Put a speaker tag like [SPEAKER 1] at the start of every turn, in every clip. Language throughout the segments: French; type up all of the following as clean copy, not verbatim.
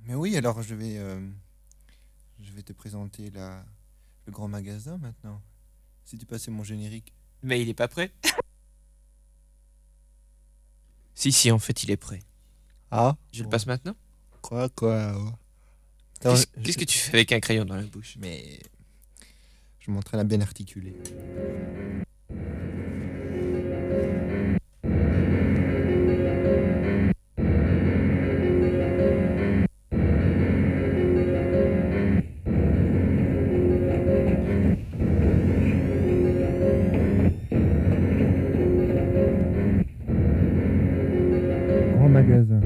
[SPEAKER 1] Mais oui, alors je vais te présenter le grand magasin maintenant. Si tu passais mon générique.
[SPEAKER 2] Mais il est pas prêt. Si, en fait, il est prêt.
[SPEAKER 1] Ah,
[SPEAKER 2] Je le passe maintenant.
[SPEAKER 1] quoi Attends,
[SPEAKER 2] Qu'est-ce que tu fais avec un crayon dans la bouche?
[SPEAKER 1] Mais je m'entraîne à bien articuler. Grand magasin.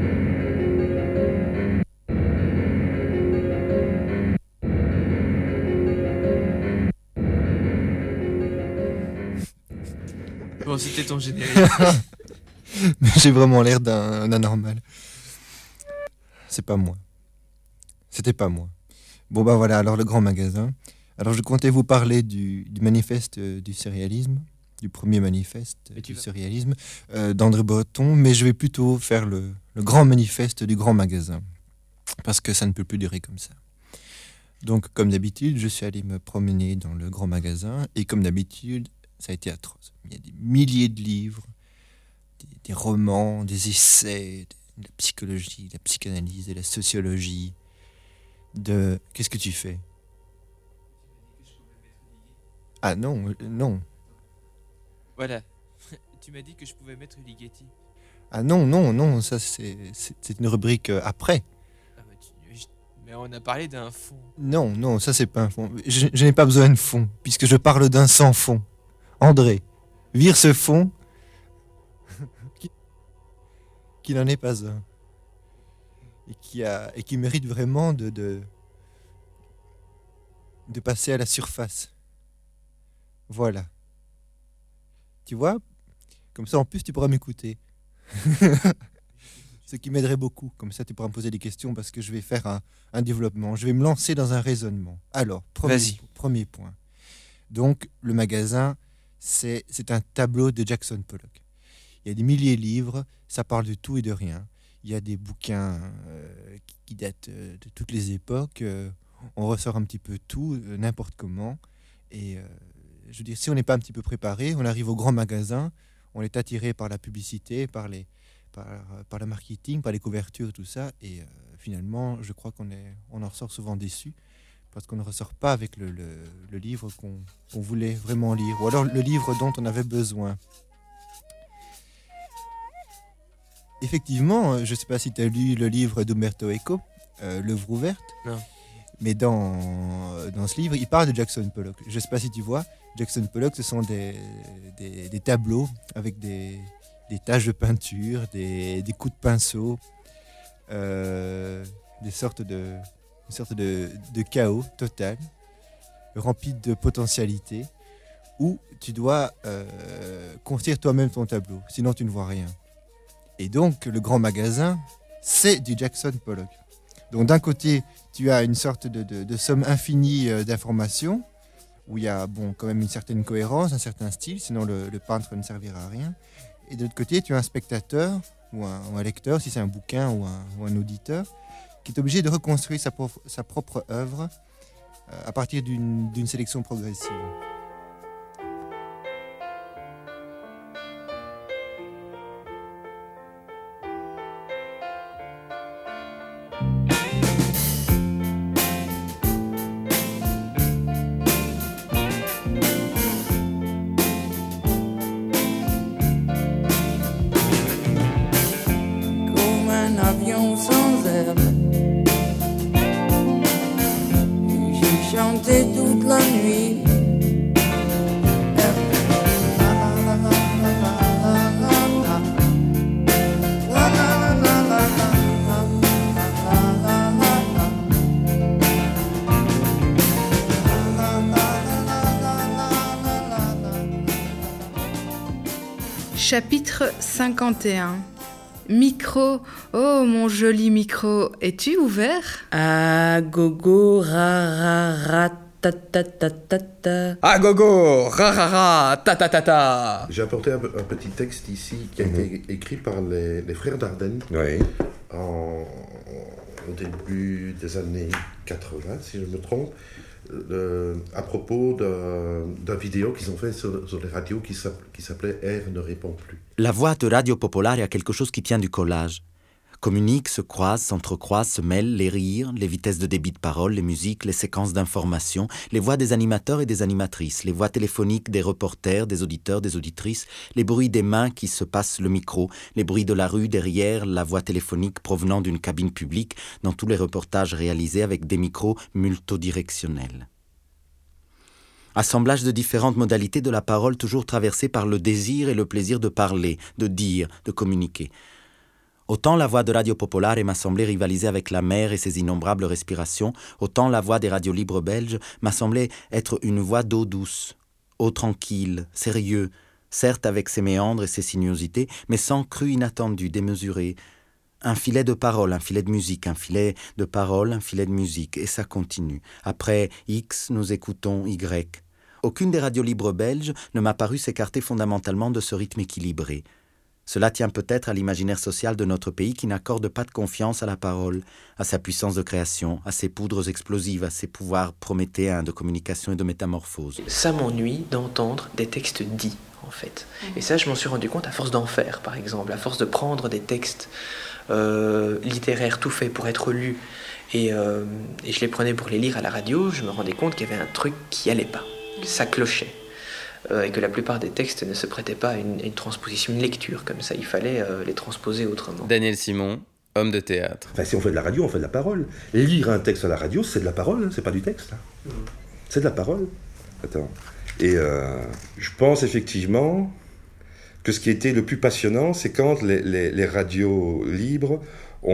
[SPEAKER 2] Bon, c'était ton générique.
[SPEAKER 1] Mais j'ai vraiment l'air d'un anormal. C'est pas moi. C'était pas moi. Bon bah voilà, alors le grand magasin. Alors je comptais vous parler du manifeste du surréalisme, du premier manifeste
[SPEAKER 2] Et tu
[SPEAKER 1] du
[SPEAKER 2] vas-
[SPEAKER 1] surréalisme d'André Breton, mais je vais plutôt faire le grand manifeste du grand magasin, parce que ça ne peut plus durer comme ça. Donc comme d'habitude, je suis allé me promener dans le grand magasin, et comme d'habitude, ça a été atroce. Il y a des milliers de livres, des romans, des essais, de la psychologie, de la psychanalyse, de la sociologie, de... Qu'est-ce que tu fais? Ah non, non.
[SPEAKER 2] Voilà. Tu m'as dit que je pouvais mettre Ligeti.
[SPEAKER 1] Ah non, non, non, ça c'est une rubrique après.
[SPEAKER 2] Ah bah, mais on a parlé d'un fond.
[SPEAKER 1] Non, non, ça c'est pas un fond. Je n'ai pas besoin de fond, puisque je parle d'un sans fond. André, vire ce fond, qui n'en est pas un. Et qui mérite vraiment de passer à la surface. Voilà. Tu vois? Comme ça, en plus, tu pourras m'écouter. Ce qui m'aiderait beaucoup. Comme ça, tu pourras me poser des questions parce que je vais faire un développement. Je vais me lancer dans un raisonnement. Alors,
[SPEAKER 2] Vas-y.
[SPEAKER 1] premier point. Donc, le magasin, c'est un tableau de Jackson Pollock. Il y a des milliers de livres, ça parle de tout et de rien. Il y a des bouquins qui datent de toutes les époques. On ressort un petit peu tout, n'importe comment. Et je veux dire, si on n'est pas un petit peu préparé, on arrive au grand magasin, on est attiré par la publicité, par le marketing, par les couvertures et tout ça. Et finalement, je crois on en ressort souvent déçu parce qu'on ne ressort pas avec le livre qu'on voulait vraiment lire, ou alors le livre dont on avait besoin. Effectivement, je ne sais pas si tu as lu le livre d'Umberto Eco, L'œuvre ouverte.
[SPEAKER 2] Non.
[SPEAKER 1] Mais dans ce livre, il parle de Jackson Pollock. Je ne sais pas si tu vois, Jackson Pollock, ce sont des tableaux avec des taches de peinture, des coups de pinceau, une sorte de chaos total, rempli de potentialités, où tu dois construire toi-même ton tableau, sinon tu ne vois rien. Et donc, le grand magasin, c'est du Jackson Pollock. Donc, d'un côté, tu as une sorte de somme infinie d'informations, où il y a quand même une certaine cohérence, un certain style, sinon le peintre ne servira à rien. Et de l'autre côté, tu as un spectateur, ou un lecteur, si c'est un bouquin, ou un auditeur, qui est obligé de reconstruire sa propre œuvre à partir d'une sélection progressive.
[SPEAKER 3] Comme un avion sans aile, j'ai chanté toute la nuit.
[SPEAKER 4] Chapitre 51. Micro, oh mon joli micro, es-tu ouvert?
[SPEAKER 3] Ah, gogo, ra, ra, ta, ta, ta, ta, ta.
[SPEAKER 2] Ah gogo, ra ta ta ta ta.
[SPEAKER 5] J'ai apporté un petit texte ici qui a été écrit par les frères Dardenne
[SPEAKER 6] Oui.
[SPEAKER 5] en au début des années 80, si je me trompe, à propos d'un vidéo qu'ils ont fait sur les radios qui s'appelait « R ne répond plus ».
[SPEAKER 6] La voix de Radio Popolare a quelque chose qui tient du collage. Communiquent, se croisent, s'entrecroisent, se mêlent, les rires, les vitesses de débit de parole, les musiques, les séquences d'informations, les voix des animateurs et des animatrices, les voix téléphoniques des reporters, des auditeurs, des auditrices, les bruits des mains qui se passent le micro, les bruits de la rue derrière, la voix téléphonique provenant d'une cabine publique dans tous les reportages réalisés avec des micros multidirectionnels. Assemblage de différentes modalités de la parole toujours traversées par le désir et le plaisir de parler, de dire, de communiquer. Autant la voix de Radio Popolare m'a semblé rivaliser avec la mer et ses innombrables respirations, autant la voix des radios libres belges m'a semblé être une voix d'eau douce, eau tranquille, sérieux, certes avec ses méandres et ses sinuosités, mais sans crue inattendue, démesurée. Un filet de parole, un filet de musique, un filet de parole, un filet de musique, et ça continue. Après X, nous écoutons Y. Aucune des radios libres belges ne m'a paru s'écarter fondamentalement de ce rythme équilibré. Cela tient peut-être à l'imaginaire social de notre pays qui n'accorde pas de confiance à la parole, à sa puissance de création, à ses poudres explosives, à ses pouvoirs prométhéens de communication et de métamorphose.
[SPEAKER 7] Ça m'ennuie d'entendre des textes dits, en fait. Et ça, je m'en suis rendu compte à force d'en faire, par exemple, à force de prendre des textes littéraires tout faits pour être lus, et je les prenais pour les lire à la radio, je me rendais compte qu'il y avait un truc qui allait pas, que ça clochait. Et que la plupart des textes ne se prêtaient pas à une transposition, une lecture comme ça. Il fallait les transposer autrement.
[SPEAKER 8] Daniel Simon, homme de théâtre.
[SPEAKER 5] Enfin, si on fait de la radio, on fait de la parole. Lire un texte à la radio, c'est de la parole, hein, c'est pas du texte. Hein. C'est de la parole. Attends. Et je pense effectivement que ce qui était le plus passionnant, c'est quand les radios libres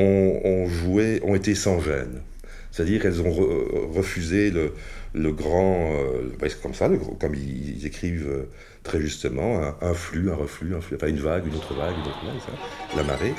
[SPEAKER 5] ont été sans gêne. C'est-à-dire qu'elles ont refusé le grand, c'est comme ça, comme ils écrivent très justement, un flux, un reflux, enfin une vague, une autre vague, ça, la marée.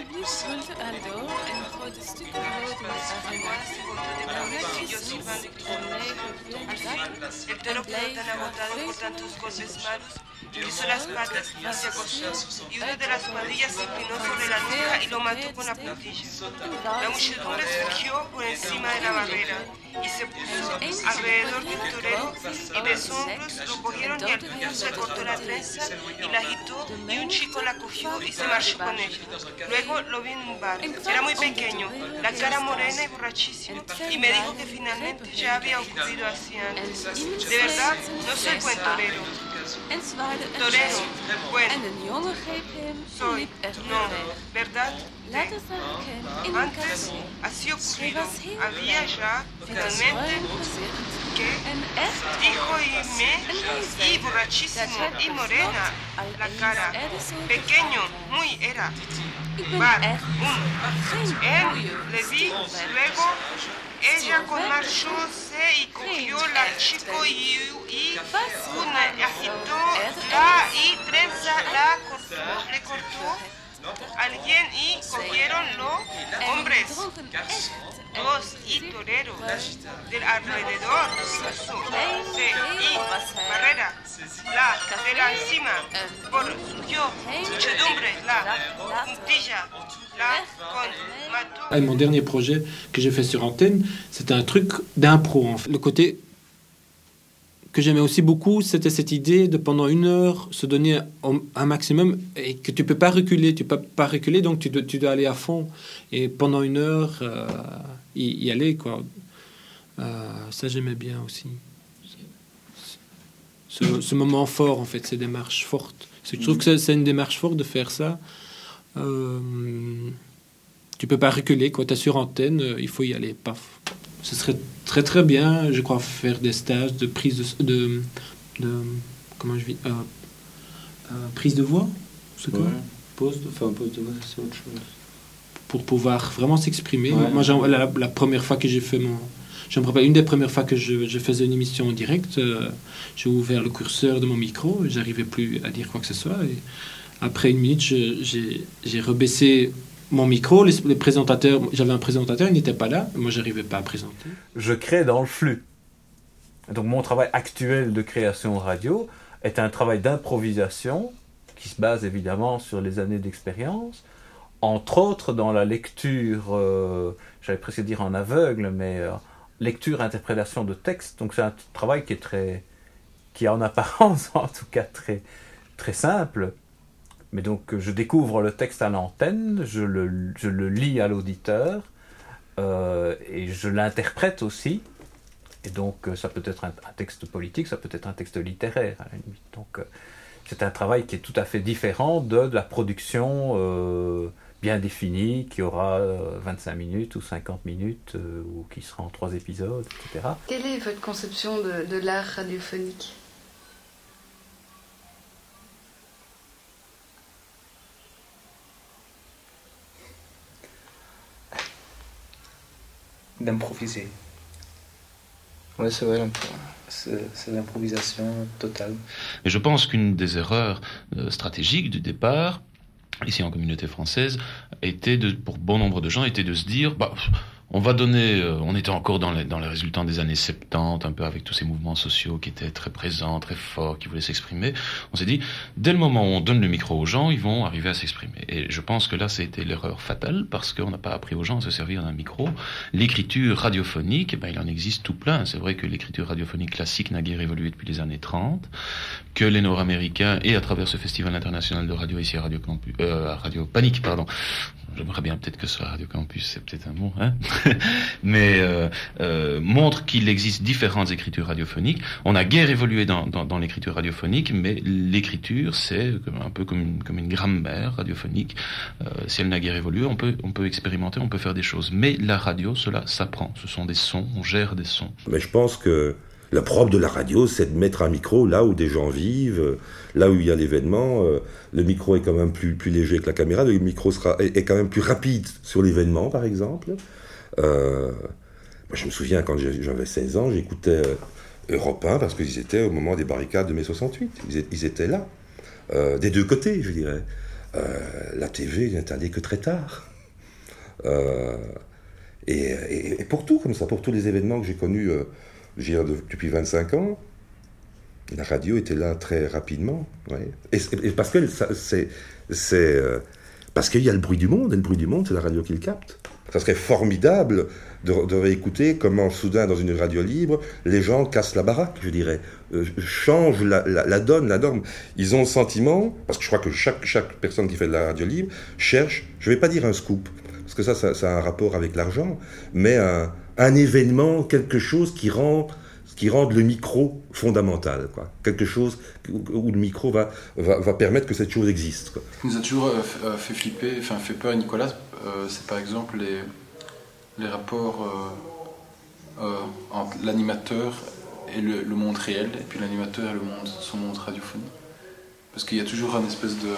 [SPEAKER 9] Hizo las patas y se acostó, y una de las cuadrillas se inclinó sobre la nuca y lo mató con la puntilla. La muchedumbre surgió por encima de la barrera y se puso alrededor del torero, y de hombros lo cogieron y al fin se cortó la trenza y la agitó, y un chico la cogió y se marchó con ella. Luego lo vi en un bar, era muy pequeño, la cara morena y borrachísimo, y me dijo que finalmente ya había ocurrido así antes. De verdad, no soy buen torero. Torero, bueno, soy, no, ¿verdad? Antes así ocurrido, había ya, finalmente, que dijo y borrachísimo y morena, la cara, pequeño, muy era, bar, le vi, luego, ella con marchóse y cogió la chico y una agitó la y trenza le cortó alguien y cogieron los hombres, dos y toreros del alrededor, y barrera, la de la encima, por surgió muchedumbre, la puntilla.
[SPEAKER 10] Et mon dernier projet que j'ai fait sur antenne, c'était un truc d'impro. En fait. Le côté que j'aimais aussi beaucoup, c'était cette idée de pendant 1 heure se donner un maximum et que tu peux pas reculer. Tu peux pas reculer, donc tu dois aller à fond. Et pendant 1 heure, y aller, quoi. Ça, j'aimais bien aussi. Ce moment fort, en fait, ces démarches fortes. Je trouve que c'est une démarche forte de faire ça. Tu peux pas reculer quand tu es sur antenne, il faut y aller, paf. Ce serait très très bien, je crois, faire des stages de prise de comment je dis, prise de voix, c'est quoi? Pause de voix, c'est autre chose. Pour pouvoir vraiment s'exprimer. Ouais. Moi, la première fois que j'ai fait je me rappelle, une des premières fois que je faisais une émission en direct, j'ai ouvert le curseur de mon micro, et j'arrivais plus à dire quoi que ce soit. Et après 1 minute, j'ai rebaissé mon micro. Les présentateurs, j'avais un présentateur, il n'était pas là. Moi, j'arrivais pas à présenter.
[SPEAKER 11] Je crée dans le flux. Donc, mon travail actuel de création radio est un travail d'improvisation qui se base évidemment sur les années d'expérience, entre autres dans la lecture, j'allais presque dire en aveugle, mais lecture-interprétation de texte. Donc c'est un travail qui est en apparence en tout cas très, très simple. Mais donc je découvre le texte à l'antenne, je le lis à l'auditeur, et je l'interprète aussi. Et donc ça peut être un texte politique, ça peut être un texte littéraire à la limite. Donc c'est un travail qui est tout à fait différent de la production bien définie, qui aura 25 minutes ou 50 minutes, ou qui sera en 3 épisodes, etc.
[SPEAKER 4] Quelle est votre conception de l'art radiophonique ?
[SPEAKER 12] D'improviser. Oui, c'est vrai, c'est l'improvisation totale.
[SPEAKER 13] Et je pense qu'une des erreurs stratégiques du départ, ici en communauté française, pour bon nombre de gens, était de se dire, on va donner, on était encore dans les résultats des années 70, un peu avec tous ces mouvements sociaux qui étaient très présents, très forts, qui voulaient s'exprimer. On s'est dit, dès le moment où on donne le micro aux gens, ils vont arriver à s'exprimer. Et je pense que là, c'était l'erreur fatale, parce qu'on n'a pas appris aux gens à se servir d'un micro. L'écriture radiophonique, il en existe tout plein. C'est vrai que l'écriture radiophonique classique n'a guère évolué depuis les années 30, que les Nord-Américains, et à travers ce festival international de radio ici à Radio Panique, pardon. J'aimerais bien peut-être que ce soit Radio Campus, c'est peut-être un mot, hein. Mais montre qu'il existe différentes écritures radiophoniques. On a guère évolué dans l'écriture radiophonique, mais l'écriture, c'est un peu comme une grammaire radiophonique. Si elle n'a guère évolué, on peut expérimenter, on peut faire des choses. Mais la radio, cela s'apprend. Ce sont des sons, on gère des sons.
[SPEAKER 5] Mais je pense que le propre de la radio, c'est de mettre un micro là où des gens vivent, là où il y a l'événement. Le micro est quand même plus léger que la caméra, le micro est quand même plus rapide sur l'événement, par exemple. Moi, je me souviens, quand j'avais 16 ans, j'écoutais Europe 1 parce qu'ils étaient au moment des barricades de mai 68. Ils étaient là, des deux côtés, je dirais. La TV n'est allée que très tard. Et pour tout, comme ça, pour tous les événements que j'ai connus depuis 25 ans, la radio était là très rapidement. Ouais. Et parce que parce qu'il y a le bruit du monde, et le bruit du monde, c'est la radio qui le capte. Ça serait formidable de réécouter comment soudain, dans une radio libre, les gens cassent la baraque, je dirais, changent la donne, la norme. Ils ont le sentiment, parce que je crois que chaque personne qui fait de la radio libre cherche, je ne vais pas dire un scoop, parce que ça a un rapport avec l'argent, mais un événement, quelque chose qui rende le micro fondamental, quoi. Quelque chose où le micro va permettre que cette chose existe, quoi.
[SPEAKER 14] Ce qui nous a toujours fait flipper, fait peur à Nicolas, c'est par exemple les rapports entre l'animateur et le monde réel, et puis l'animateur et son monde radiophonique. Parce qu'il y a toujours un espèce de...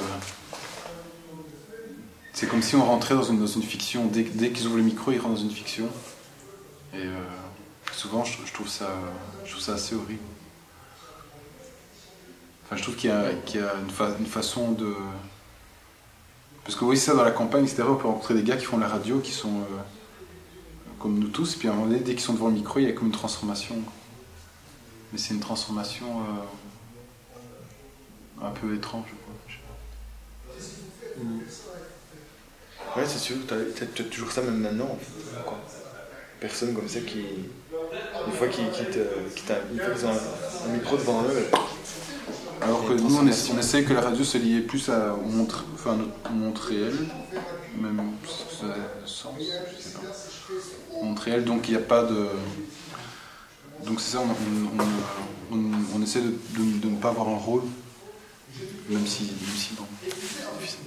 [SPEAKER 14] C'est comme si on rentrait dans une fiction. Dès qu'ils ouvrent le micro, ils rentrent dans une fiction. Et souvent, je trouve ça assez horrible. Enfin, je trouve qu'il y a une façon de... Parce que oui, c'est ça, dans la campagne, etc., on peut rencontrer des gars qui font la radio, qui sont comme nous tous, et puis à un moment donné, dès qu'ils sont devant le micro, il y a comme une transformation. Mais c'est une transformation un peu étrange, je crois.
[SPEAKER 12] Ouais, c'est sûr, t'as toujours ça même maintenant, en fait. Quoi. Personne comme ça qui... Une fois qu'ils ont un micro devant eux...
[SPEAKER 14] Alors que nous, on essaie que la radio se liait plus au monde réel, même si ça a sens, je sais pas. Au monde réel, donc il n'y a pas de... Donc c'est ça, on essaie de ne pas avoir un rôle, même si bon, c'est difficile.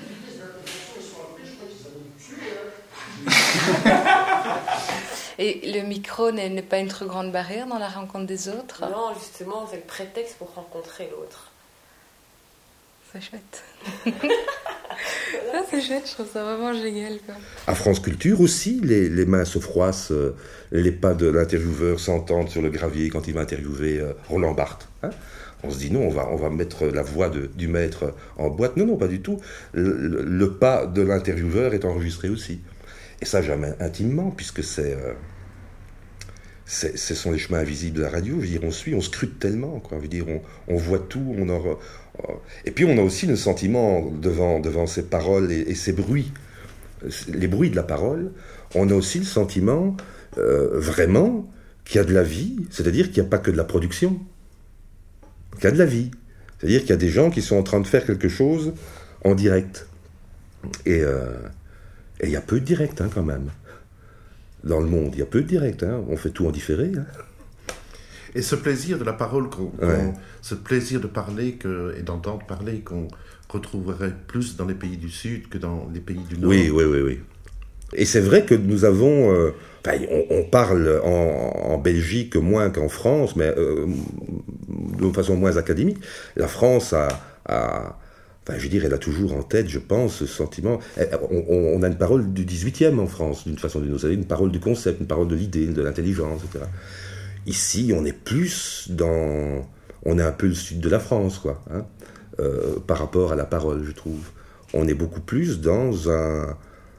[SPEAKER 4] Et le micro n'est pas une trop grande barrière dans la rencontre des autres ?
[SPEAKER 15] Non, justement, c'est le prétexte pour rencontrer l'autre.
[SPEAKER 4] C'est chouette. Ça, c'est chouette, je trouve ça vraiment génial, quoi.
[SPEAKER 5] À France Culture aussi, les mains se froissent, les pas de l'intervieweur s'entendent sur le gravier quand il va interviewer Roland Barthes. Hein. On se dit non, on va mettre la voix du maître en boîte. Non, pas du tout. Le pas de l'intervieweur est enregistré aussi. Et ça, jamais intimement, puisque ce sont les chemins invisibles de la radio. Je veux dire, on suit, on scrute tellement, quoi. Je veux dire, on voit tout, et puis on a aussi le sentiment, devant ces paroles et ces bruits, les bruits de la parole, on a aussi le sentiment, vraiment, qu'il y a de la vie, c'est-à-dire qu'il n'y a pas que de la production, qu'il y a de la vie. C'est-à-dire qu'il y a des gens qui sont en train de faire quelque chose en direct. Et il y a peu de direct, hein, quand même. Dans le monde, il y a peu de direct, hein. On fait tout en différé. Hein.
[SPEAKER 16] Et ce plaisir de la parole, ce plaisir de parler et d'entendre parler, qu'on retrouverait plus dans les pays du Sud que dans les pays du Nord.
[SPEAKER 5] Oui. Et c'est vrai que nous avons... on parle en Belgique moins qu'en France, mais de façon moins académique. La France elle a toujours en tête, je pense, ce sentiment. On a une parole du 18e en France, d'une façon ou d'une autre. Une parole du concept, une parole de l'idée, de l'intelligence, etc. Ici, on est plus dans... On est un peu le sud de la France, quoi, hein, par rapport à la parole, je trouve. On est beaucoup plus dans un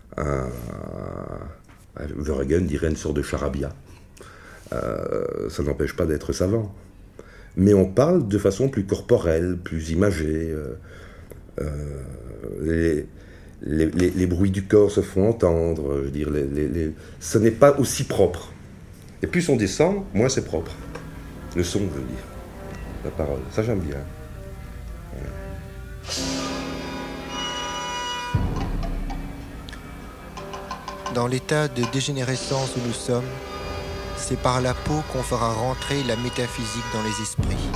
[SPEAKER 5] Verhagen dirait une sorte de charabia. Ça n'empêche pas d'être savant. Mais on parle de façon plus corporelle, plus imagée. Les bruits du corps se font entendre. Je veux dire, ce n'est pas aussi propre. Et plus on descend, moins c'est propre. Le son, je veux dire. La parole. Ça, j'aime bien.
[SPEAKER 1] Dans l'état de dégénérescence où nous sommes, c'est par la peau qu'on fera rentrer la métaphysique dans les esprits.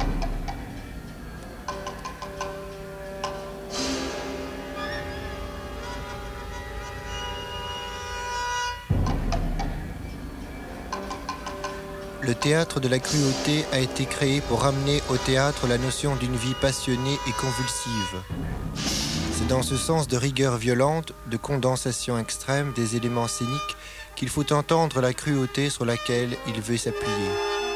[SPEAKER 1] Le théâtre de la cruauté a été créé pour ramener au théâtre la notion d'une vie passionnée et convulsive. C'est dans ce sens de rigueur violente, de condensation extrême des éléments scéniques qu'il faut entendre la cruauté sur laquelle il veut s'appuyer.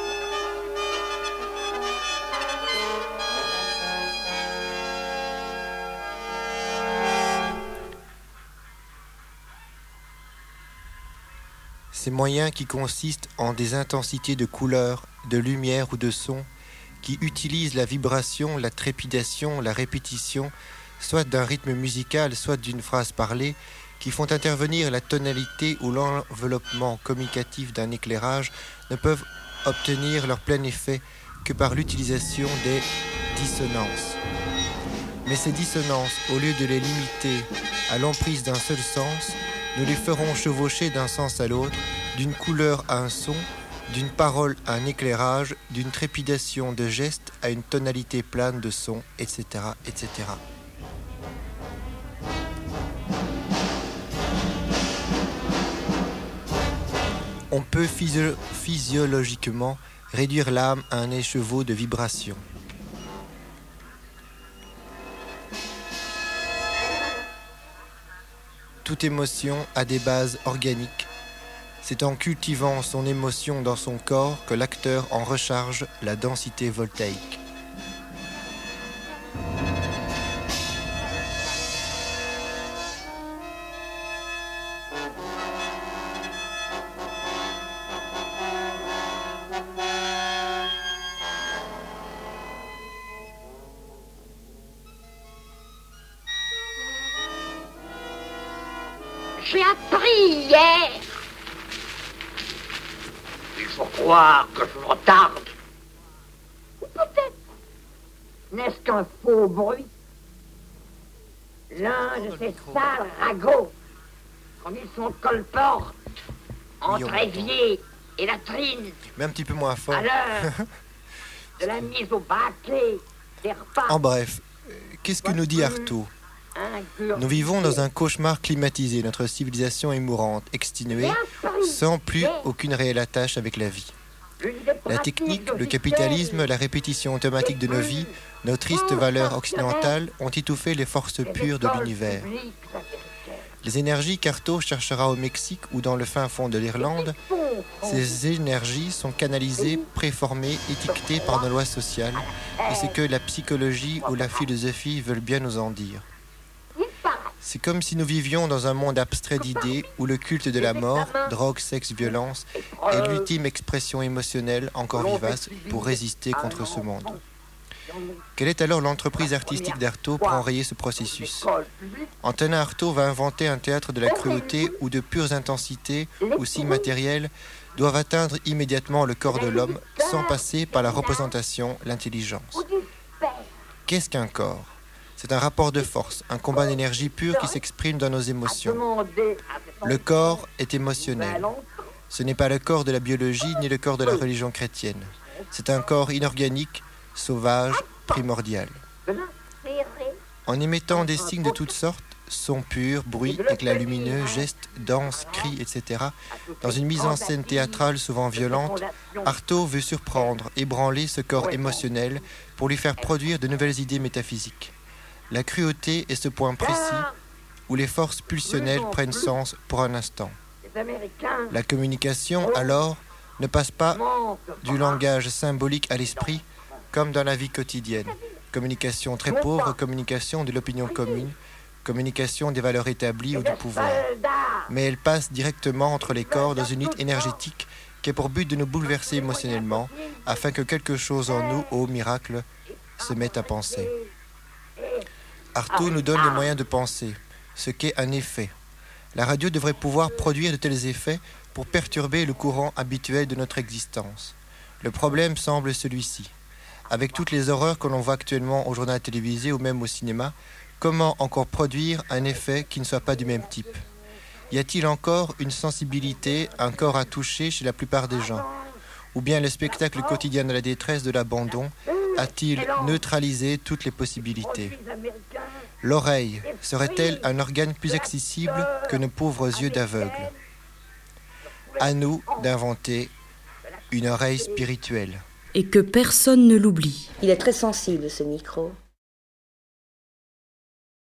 [SPEAKER 1] Ces moyens qui consistent en des intensités de couleurs, de lumière ou de son, qui utilisent la vibration, la trépidation, la répétition, soit d'un rythme musical, soit d'une phrase parlée, qui font intervenir la tonalité ou l'enveloppement communicatif d'un éclairage, ne peuvent obtenir leur plein effet que par l'utilisation des dissonances. Mais ces dissonances, au lieu de les limiter à l'emprise d'un seul sens, nous les ferons chevaucher d'un sens à l'autre, d'une couleur à un son, d'une parole à un éclairage, d'une trépidation de gestes à une tonalité plane de son, etc., etc. On peut physiologiquement réduire l'âme à un écheveau de vibrations. Toute émotion a des bases organiques. C'est en cultivant son émotion dans son corps que l'acteur en recharge la densité voltaïque.
[SPEAKER 17] J'ai appris hier. Il faut croire que je me retarde. Ou peut-être n'est-ce qu'un faux bruit. L'un de ces sales ragots, comme ils sont colportes, entre évier et latrine.
[SPEAKER 1] Mais un petit peu moins fort.
[SPEAKER 17] À l'heure de la mise au baquet des repas.
[SPEAKER 1] En bref, qu'est-ce que nous dit Artaud ? Nous vivons dans un cauchemar climatisé. Notre civilisation est mourante, exténuée, sans plus aucune réelle attache avec la vie. La technique, le capitalisme, la répétition automatique de nos vies, nos tristes valeurs occidentales ont étouffé les forces pures de l'univers. Les énergies qu'Artaud cherchera au Mexique ou dans le fin fond de l'Irlande, ces énergies sont canalisées, préformées, étiquetées par nos lois sociales, et c'est que la psychologie ou la philosophie veulent bien nous en dire. C'est comme si nous vivions dans un monde abstrait d'idées où le culte de la mort, drogue, sexe, violence, est l'ultime expression émotionnelle encore vivace pour résister contre ce monde. Quelle est alors l'entreprise artistique d'Artaud pour enrayer ce processus? Antonin Artaud va inventer un théâtre de la cruauté où de pures intensités ou signes matériels doivent atteindre immédiatement le corps de l'homme sans passer par la représentation, l'intelligence. Qu'est-ce qu'un corps? C'est un rapport de force, un combat d'énergie pure qui s'exprime dans nos émotions. Le corps est émotionnel. Ce n'est pas le corps de la biologie ni le corps de la religion chrétienne. C'est un corps inorganique, sauvage, primordial. En émettant des signes de toutes sortes, sons purs, bruits, éclats lumineux, gestes, danses, cris, etc., dans une mise en scène théâtrale souvent violente, Artaud veut surprendre, ébranler ce corps émotionnel pour lui faire produire de nouvelles idées métaphysiques. La cruauté est ce point précis où les forces pulsionnelles prennent sens pour un instant. La communication, alors, ne passe pas du langage symbolique à l'esprit, comme dans la vie quotidienne. Communication très pauvre, communication de l'opinion commune, communication des valeurs établies ou du pouvoir. Mais elle passe directement entre les corps dans une lutte énergétique qui a pour but de nous bouleverser émotionnellement, afin que quelque chose en nous, ô miracle, se mette à penser. Artaud nous donne les moyens de penser, ce qu'est un effet. La radio devrait pouvoir produire de tels effets pour perturber le courant habituel de notre existence. Le problème semble celui-ci. Avec toutes les horreurs que l'on voit actuellement au journal télévisé ou même au cinéma, comment encore produire un effet qui ne soit pas du même type? Y a-t-il encore une sensibilité, un corps à toucher chez la plupart des gens? Ou bien le spectacle quotidien de la détresse, de l'abandon, a-t-il neutralisé toutes les possibilités? L'oreille serait-elle un organe plus accessible que nos pauvres yeux d'aveugles? À nous d'inventer une oreille spirituelle.
[SPEAKER 3] Et que personne ne l'oublie.
[SPEAKER 15] Il est très sensible, ce micro.